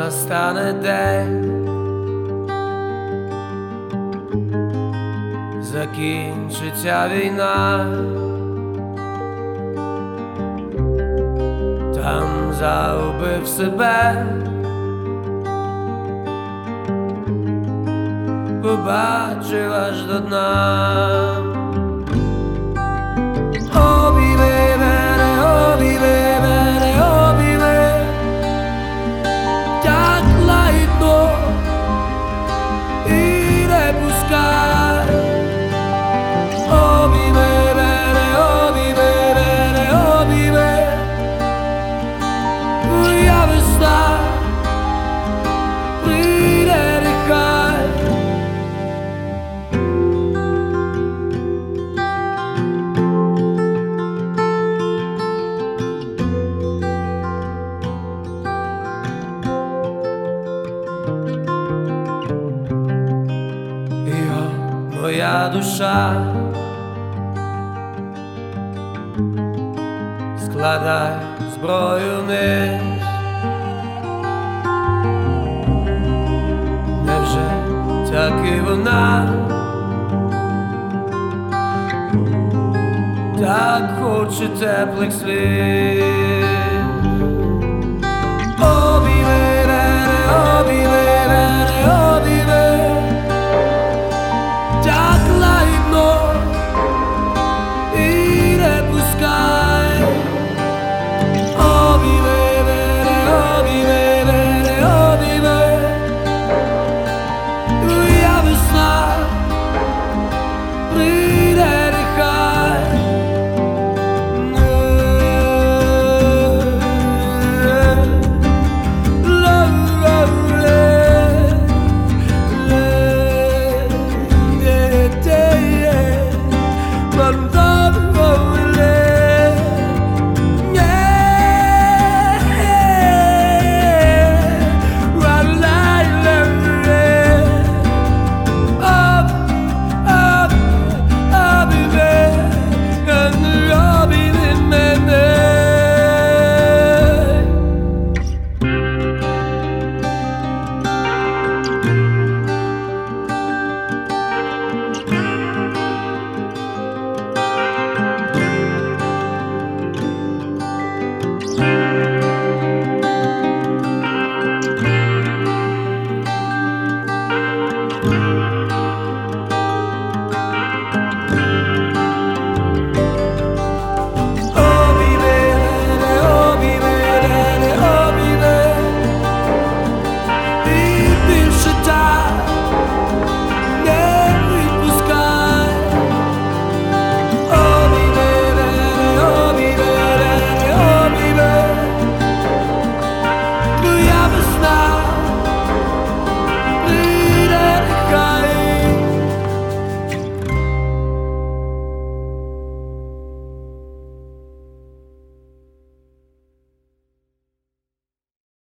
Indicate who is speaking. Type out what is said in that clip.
Speaker 1: настане день, закінчиться війна, там загубив себе, побачив аж до дна. Обійми мене, обійми мене, обійми, так лагідно і не пускай. Обійми мене, обійми мене, обійми, моя весна прийде, нехай. Моя душа, складай зброю вниз. Невже так і вона так хоче теплих слів?